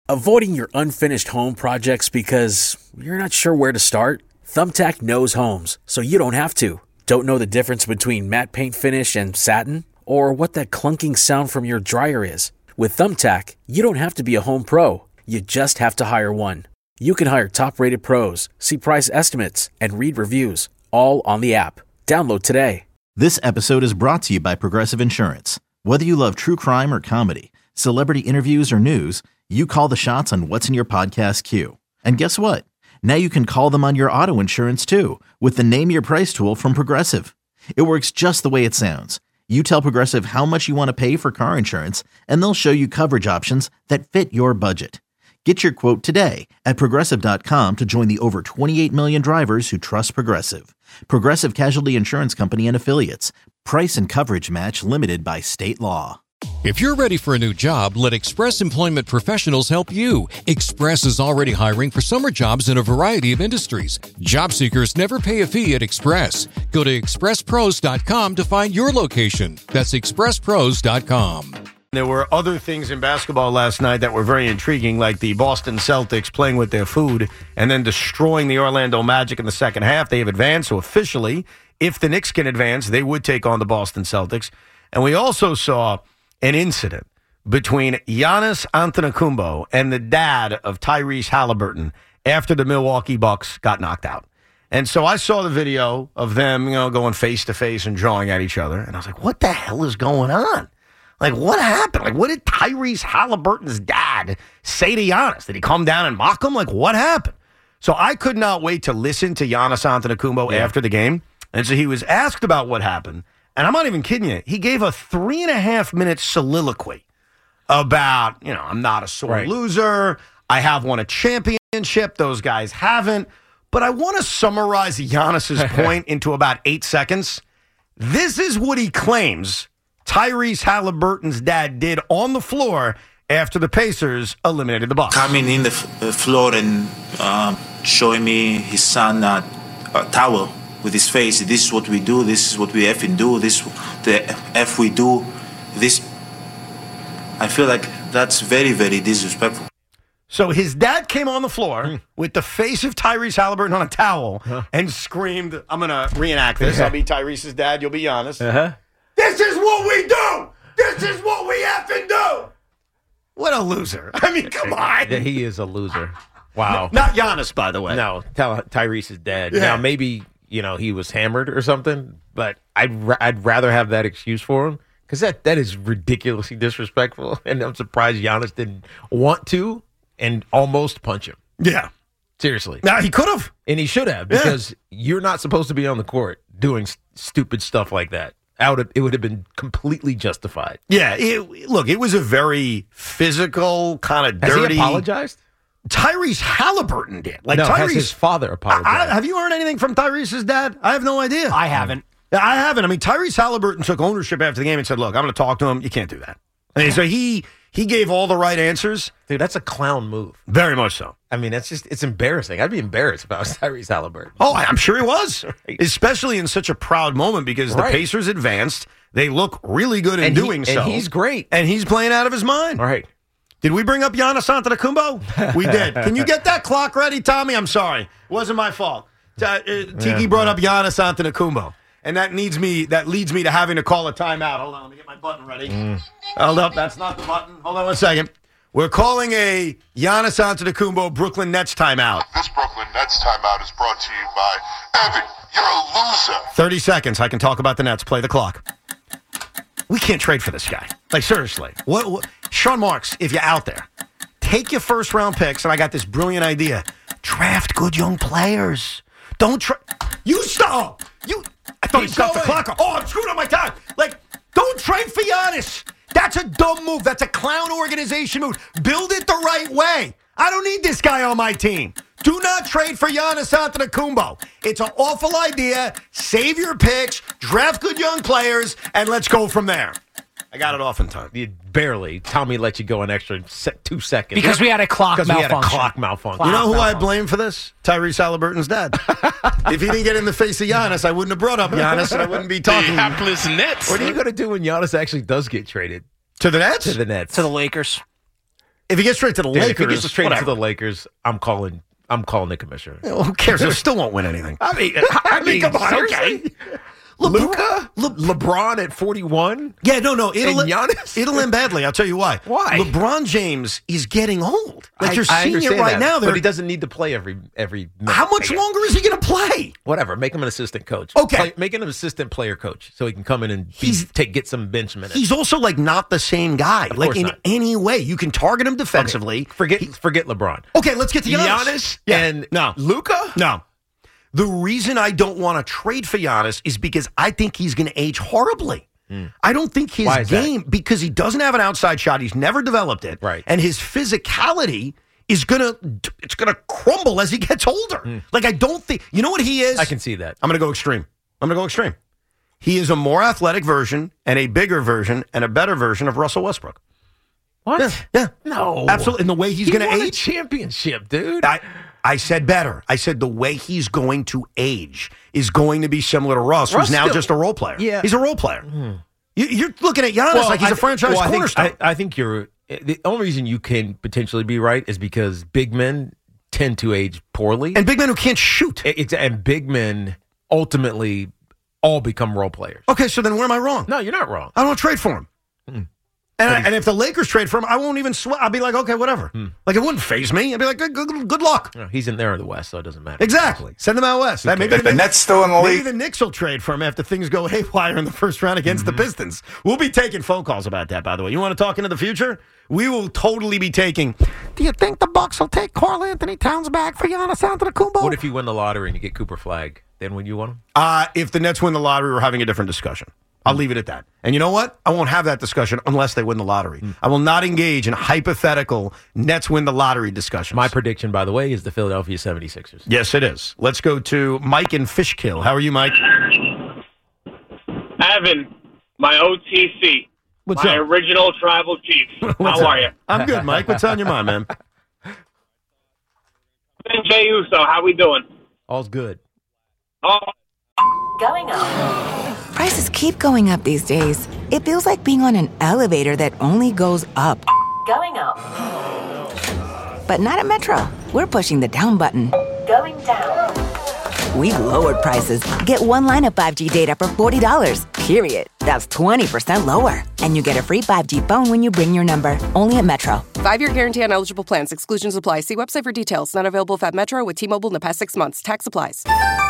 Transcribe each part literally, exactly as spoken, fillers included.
Avoiding your unfinished home projects because you're not sure where to start? Thumbtack knows homes, so you don't have to. Don't know the difference between matte paint finish and satin? Or what that clunking sound from your dryer is? With Thumbtack, you don't have to be a home pro. You just have to hire one. You can hire top-rated pros, see price estimates, and read reviews, all on the app. Download today. This episode is brought to you by Progressive Insurance. Whether you love true crime or comedy, celebrity interviews or news, you call the shots on what's in your podcast queue. And guess what? Now you can call them on your auto insurance too with the Name Your Price tool from Progressive. It works just the way it sounds. You tell Progressive how much you want to pay for car insurance, and they'll show you coverage options that fit your budget. Get your quote today at Progressive dot com to join the over twenty-eight million drivers who trust Progressive. Progressive Casualty Insurance Company and Affiliates. Price and coverage match limited by state law. If you're ready for a new job, let Express Employment Professionals help you. Express is already hiring for summer jobs in a variety of industries. Job seekers never pay a fee at Express. Go to express pros dot com to find your location. That's express pros dot com. There were other things in basketball last night that were very intriguing, like the Boston Celtics playing with their food and then destroying the Orlando Magic in the second half. They have advanced, so officially, if the Knicks can advance, they would take on the Boston Celtics. And we also saw an incident between Giannis Antetokounmpo and the dad of Tyrese Halliburton after the Milwaukee Bucks got knocked out. And so I saw the video of them, you know, going face to face and drawing at each other. And I was like, what the hell is going on? Like, what happened? Like, what did Tyrese Halliburton's dad say to Giannis? Did he come down and mock him? Like, what happened? So I could not wait to listen to Giannis Antetokounmpo yeah. after the game. And so he was asked about what happened. And I'm not even kidding you. He gave a three and a half minute soliloquy about, you know, I'm not a sore right. loser. I have won a championship. Those guys haven't. But I want to summarize Giannis's point into about eight seconds. This is what he claims Tyrese Halliburton's dad did on the floor after the Pacers eliminated the Bucks. Coming in the, f- the floor and um, showing me his son uh, a towel with his face. This is what we do. This is what we effing do. This the F we do. This. I feel like that's very, very disrespectful. So his dad came on the floor mm. with the face of Tyrese Halliburton on a towel huh. and screamed, I'm going to reenact this. I'll be Tyrese's dad. You'll be Giannis. Uh-huh. This is what we do. This is what we effing do. What a loser. I mean, come on. Yeah, he is a loser. Wow. No, not Giannis, by the way. No, tell Tyrese is dead. Yeah. Now, maybe, you know, he was hammered or something, but I'd ra- I'd rather have that excuse for him because that, that is ridiculously disrespectful, and I'm surprised Giannis didn't want to and almost punch him. Yeah. Seriously. Now, he could have. And he should have because yeah. you're not supposed to be on the court doing s- stupid stuff like that. Out of, it would have been completely justified. Yeah, it, look, it was a very physical, kind of dirty. Has he apologized? Tyrese Halliburton did. Like no, Tyrese, has his father apologized? I, I, have you heard anything from Tyrese's dad? I have no idea. I haven't. I haven't. I mean, Tyrese Halliburton took ownership after the game and said, look, I'm going to talk to him. You can't do that. And so he he gave all the right answers. Dude, that's a clown move. Very much so. I mean, that's just, it's embarrassing. I'd be embarrassed if I was Tyrese Halliburton. Oh, I'm sure he was. Right. Especially in such a proud moment because the right. Pacers advanced. They look really good in and doing he, so. And he's great. And he's playing out of his mind. All right. Did we bring up Giannis Antetokounmpo? We did. Can you get that clock ready, Tommy? I'm sorry. It wasn't my fault. Uh, Tiki yeah, brought up Giannis Antetokounmpo. And that needs me. That leads me to having to call a timeout. Hold on, let me get my button ready. Mm. Hold up, that's not the button. Hold on one second. We're calling a Giannis Antetokounmpo Brooklyn Nets timeout. This Brooklyn Nets timeout is brought to you by Evan. You're a loser. Thirty seconds. I can talk about the Nets. Play the clock. We can't trade for this guy. Like seriously, what? what Sean Marks, if you're out there, take your first round picks. And I got this brilliant idea: draft good young players. Don't try. You stop. You. I thought he stopped the clock. Oh, I'm screwing up my time. Like, don't trade for Giannis. That's a dumb move. That's a clown organization move. Build it the right way. I don't need this guy on my team. Do not trade for Giannis Antetokounmpo. It's an awful idea. Save your picks, draft good young players, and let's go from there. I got it off in time. You barely. Tommy let you go an extra se- two seconds. Because we had a clock because malfunction. we had a clock malfunction. You know who malfunction. I blame for this? Tyrese Halliburton's dad. If he didn't get in the face of Giannis, I wouldn't have brought up Giannis, and I wouldn't be talking. The hapless Nets. What are you going to do when Giannis actually does get traded? To the Nets? To the Nets. To the Lakers. If he gets straight to the Dude, Lakers, if he gets straight whatever. to the Lakers, I'm calling. I'm calling the commissioner. Well, who cares? They still won't win anything. I mean, I mean, come on, seriously? okay. Luka, Le- LeBron at forty-one. Yeah, no, no. It'll, And Giannis? it'll end badly. I'll tell you why. Why? LeBron James is getting old. Like I, you're I seeing it understand right that, now. They're- but he doesn't need to play every every. How much minute. longer is he going to play? Whatever. Make him an assistant coach. Okay. Play, make him an assistant player coach so he can come in and be, He's- take get some bench minutes. He's also like not the same guy. Of Like course in not. any way, you can target him defensively. forget forget LeBron. Okay, let's get to Giannis. Giannis Yeah. and no, Luka. no. The reason I don't want to trade for Giannis is because I think he's going to age horribly. I don't think his Why is that? game, because he doesn't have an outside shot, he's never developed it, Right. and his physicality is gonna it's gonna crumble as he gets older. Like I don't think you know what he is. I can see that. I'm gonna go extreme. I'm gonna go extreme. He is a more athletic version and a bigger version and a better version of Russell Westbrook. What? Yeah, yeah. No. Absolutely. In the way he's He going to won a age. championship, dude. I, I said better. I said the way he's going to age is going to be similar to Russ, Russ who's now still- just a role player. Yeah. He's a role player. You, you're looking at Giannis like he's I- a franchise well, I think- cornerstone. I, I think you're. The only reason you can potentially be right is because big men tend to age poorly, and big men who can't shoot. It's, and big men ultimately all become role players. Okay, so then where am I wrong? No, you're not wrong. I don't trade for him. And, I, and if the Lakers trade for him, I won't even sweat. I'll be like, okay, whatever. Like, it wouldn't faze me. I'd be like, good, good, good luck. No, he's in there in the West, so it doesn't matter. Exactly. Send him out west. That, maybe If the Nets still in the maybe league. the Knicks will trade for him after things go haywire in the first round against the Pistons. We'll be taking phone calls about that, by the way. You want to talk into the future? We will totally be taking. Do you think the Bucks will take Karl Anthony Towns back for Giannis Antetokounmpo? What if you win the lottery and you get Cooper Flag? Then would you want him? Uh, if the Nets win the lottery, we're having a different discussion. I'll leave it at that. And you know what? I won't have that discussion unless they win the lottery. I will not engage in hypothetical Nets win the lottery discussions. My prediction, by the way, is the Philadelphia seventy-sixers. Yes, it is. Let's go to Mike in Fishkill. How are you, Mike? Evan, my O T C, What's my up? original tribal chief. What's How up? are you? I'm good, Mike. What's on your mind, man? And Jay Uso, how we doing? All's good. Oh, Going up. Prices keep going up these days. It feels like being on an elevator that only goes up. Going up. But not at Metro. We're pushing the down button. Going down. We've lowered prices. Get one line of five G data for forty dollars, period. That's twenty percent lower. And you get a free five G phone when you bring your number. Only at Metro. Five-year guarantee on eligible plans. Exclusions apply. See website for details. Not available at Metro with T-Mobile in the past six months. Tax applies.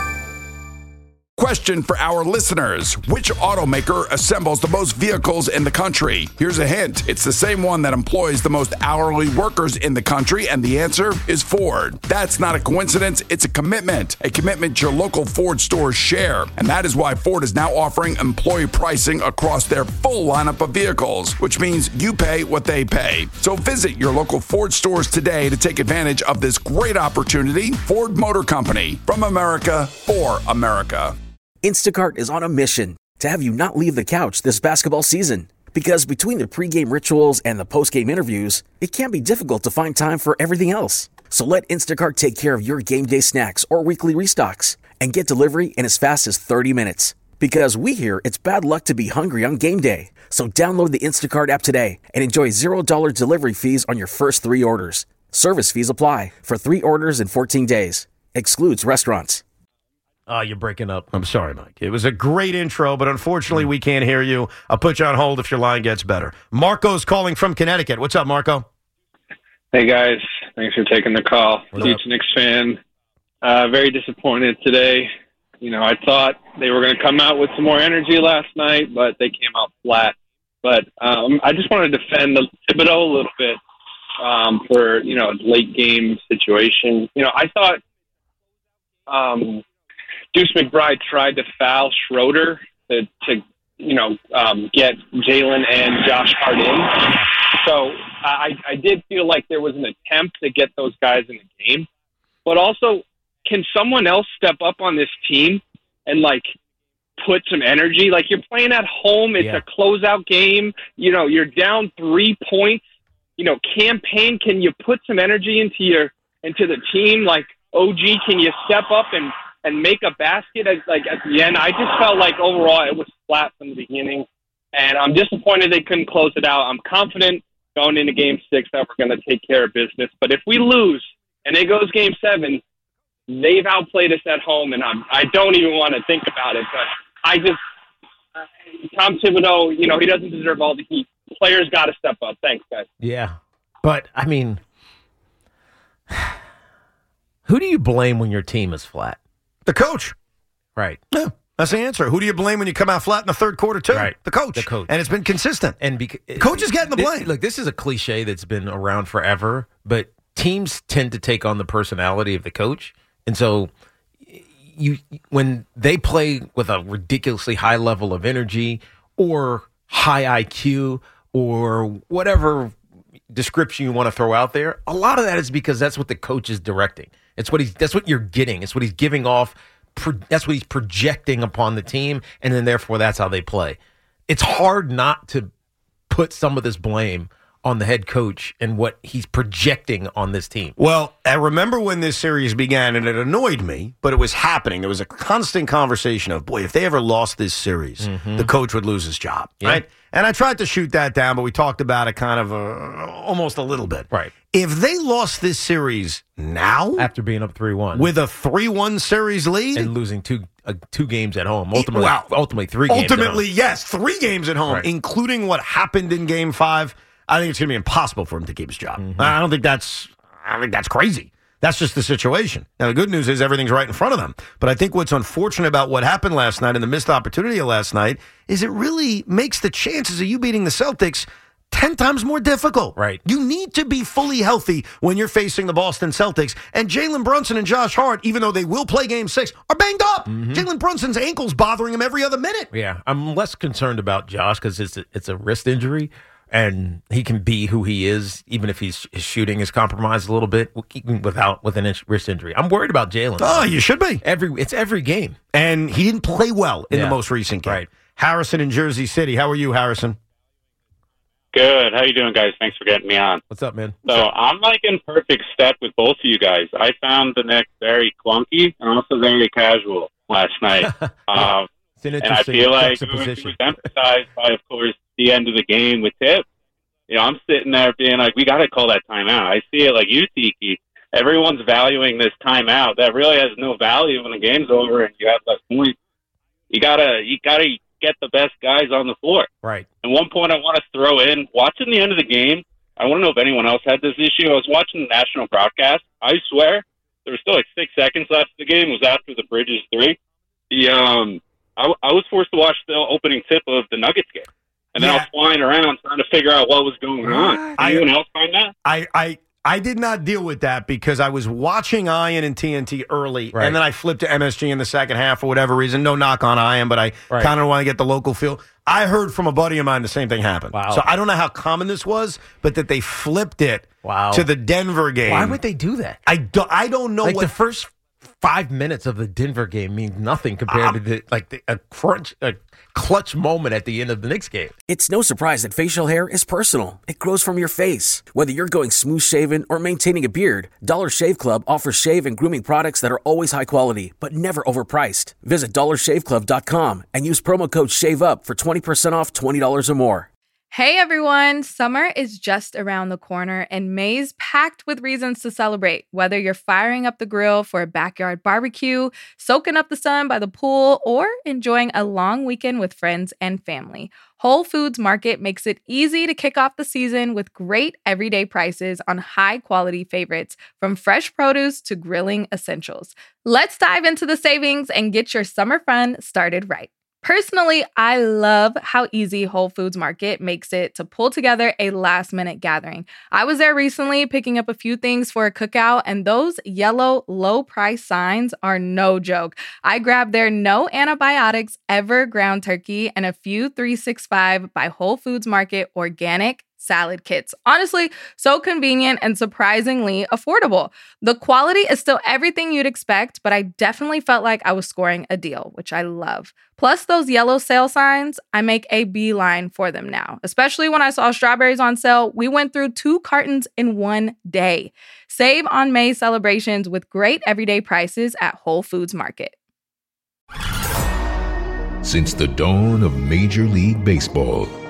Question for our listeners. Which automaker assembles the most vehicles in the country? Here's a hint. It's the same one that employs the most hourly workers in the country, and the answer is Ford. That's not a coincidence. It's a commitment. A commitment your local Ford stores share. And that is why Ford is now offering employee pricing across their full lineup of vehicles, which means you pay what they pay. So visit your local Ford stores today to take advantage of this great opportunity. Ford Motor Company. From America, for America. Instacart is on a mission to have you not leave the couch this basketball season. Because between the pregame rituals and the postgame interviews, it can be difficult to find time for everything else. So let Instacart take care of your game day snacks or weekly restocks and get delivery in as fast as thirty minutes. Because we hear it's bad luck to be hungry on game day. So download the Instacart app today and enjoy zero dollars delivery fees on your first three orders. Service fees apply for three orders in fourteen days. Excludes restaurants. Oh, you're breaking up. I'm sorry, Mike. It was a great intro, but unfortunately we can't hear you. I'll put you on hold if your line gets better. Marco's calling from Connecticut. What's up, Marco? Hey, guys. Thanks for taking the call. What's Huge up? Knicks fan. Uh, very disappointed today. You know, I thought they were going to come out with some more energy last night, but they came out flat. But um, I just want to defend the Thibodeau a little bit um, for, you know, late game situation. You know, I thought um, Deuce McBride tried to foul Schroeder to, to you know, um, get Jalen and Josh Hart in. So I, I did feel like there was an attempt to get those guys in the game. But also, can someone else step up on this team and, like, put some energy? Like, you're playing at home. It's Yeah. a closeout game. You know, you're down three points. You know, campaign, can you put some energy into your into the team? Like, O G, can you step up and, and make a basket at, like at the end? I just felt like overall it was flat from the beginning, and I'm disappointed they couldn't close it out. I'm confident going into game six that we're going to take care of business. But if we lose and it goes game seven, they've outplayed us at home, and I'm, I don't even want to think about it. But I just, uh, Tom Thibodeau, you know, he doesn't deserve all the heat. Players got to step up. Thanks, guys. Yeah. But, I mean, who do you blame when your team is flat? The coach. Right. Yeah. That's the answer. Who do you blame when you come out flat in the third quarter, too? Right. The coach. The coach. And it's been consistent. And beca- coach is getting the blame. This, look, this is a cliche that's been around forever, but teams tend to take on the personality of the coach. And so you when they play with a ridiculously high level of energy or high I Q or whatever description you want to throw out there, a lot of that is because that's what the coach is directing. It's what he's that's what you're getting. It's what he's giving off. Pro, that's what he's projecting upon the team, and then therefore that's how they play. It's hard not to put some of this blame on the head coach and what he's projecting on this team. Well, I remember when this series began, and it annoyed me, but it was happening. There was a constant conversation of, boy, if they ever lost this series, mm-hmm. the coach would lose his job, yeah. right? And I tried to shoot that down, but we talked about it kind of uh, almost a little bit. Right. If they lost this series now, after being up three one, with a three one series lead, and losing two uh, two games at home, ultimately, well, ultimately three games ultimately, at home. yes, three games at home, right. including what happened in game five, I think it's going to be impossible for him to keep his job. Mm-hmm. I don't think that's I don't think that's crazy. That's just the situation. Now, the good news is everything's right in front of them. But I think what's unfortunate about what happened last night and the missed opportunity of last night is it really makes the chances of you beating the Celtics ten times more difficult. Right. You need to be fully healthy when you're facing the Boston Celtics. And Jalen Brunson and Josh Hart, even though they will play game six, are banged up. Mm-hmm. Jalen Brunson's ankle's bothering him every other minute. Yeah, I'm less concerned about Josh because it's a, it's a wrist injury. And he can be who he is, even if he's, his shooting is compromised a little bit without with an wrist injury. I'm worried about Jalen. Oh, you should be. Every it's every game, and he didn't play well in yeah. the most recent game. Right. Harrison in Jersey City. How are you, Harrison? Good. How you doing, guys? Thanks for getting me on. What's up, man? So up? I'm like in perfect step with both of you guys. I found the Knicks very clunky and also very casual last night. um, it's an and I feel like it was emphasized by, of course, the end of the game with Tip. You know, I'm sitting there being like, we got to call that timeout. I see it like you, Tiki. Everyone's valuing this timeout. That really has no value when the game's over and you have less points. You gotta, you gotta get the best guys on the floor. Right. And one point I want to throw in, watching the end of the game, I want to know if anyone else had this issue. I was watching the national broadcast. I swear there was still like six seconds left of the game. It was after the Bridges three. The um, I, I was forced to watch the opening tip of the Nuggets game. And then yeah. I was flying around trying to figure out what was going on. Did anyone else find that? I, I, I did not deal with that because I was watching Ian and T N T early, right. and then I flipped to M S G in the second half for whatever reason. No knock on Ian, but I right. kind of want to get the local feel. I heard from a buddy of mine the same thing happened. Wow. So I don't know how common this was, but that they flipped it wow. to the Denver game. Why would they do that? I, do, I don't know. Like what the first five minutes of the Denver game means nothing compared um, to the, like the, a crunch, a clutch moment at the end of the Knicks game. It's no surprise that facial hair is personal. It grows from your face. Whether you're going smooth shaven or maintaining a beard, Dollar Shave Club offers shave and grooming products that are always high quality, but never overpriced. Visit dollar shave club dot com and use promo code SHAVEUP for twenty percent off twenty dollars or more. Hey everyone, summer is just around the corner and May's packed with reasons to celebrate. Whether you're firing up the grill for a backyard barbecue, soaking up the sun by the pool, or enjoying a long weekend with friends and family, Whole Foods Market makes it easy to kick off the season with great everyday prices on high-quality favorites, from fresh produce to grilling essentials. Let's dive into the savings and get your summer fun started right. Personally, I love how easy Whole Foods Market makes it to pull together a last-minute gathering. I was there recently picking up a few things for a cookout, and those yellow low-price signs are no joke. I grabbed their no antibiotics ever ground turkey and a few three sixty-five by Whole Foods Market organic salad kits. Honestly, so convenient and surprisingly affordable. The quality is still everything you'd expect, but I definitely felt like I was scoring a deal, which I love. Plus those yellow sale signs, I make a beeline for them now. Especially when I saw strawberries on sale, we went through two cartons in one day. Save on May celebrations with great everyday prices at Whole Foods Market. Since the dawn of Major League Baseball,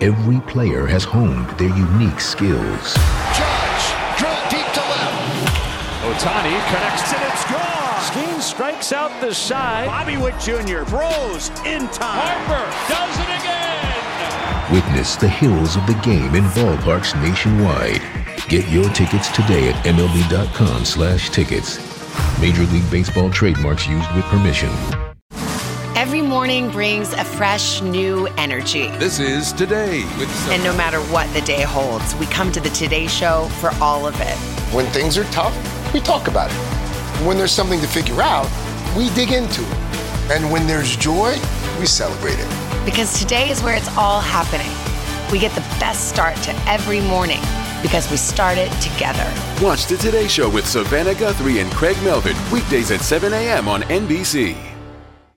every player has honed their unique skills. Judge, drill deep to left. Ohtani connects and it's gone. Skeen strikes out the side. Bobby Witt Junior throws in time. Harper does it again. Witness the heroes of the game in ballparks nationwide. Get your tickets today at M L B dot com slash tickets. Major League Baseball trademarks used with permission. Every morning brings a fresh, new energy. This is Today with Sophie. And no matter what the day holds, we come to the Today Show for all of it. When things are tough, we talk about it. When there's something to figure out, we dig into it. And when there's joy, we celebrate it. Because today is where it's all happening. We get the best start to every morning because we start it together. Watch the Today Show with Savannah Guthrie and Craig Melvin weekdays at seven a.m. on N B C.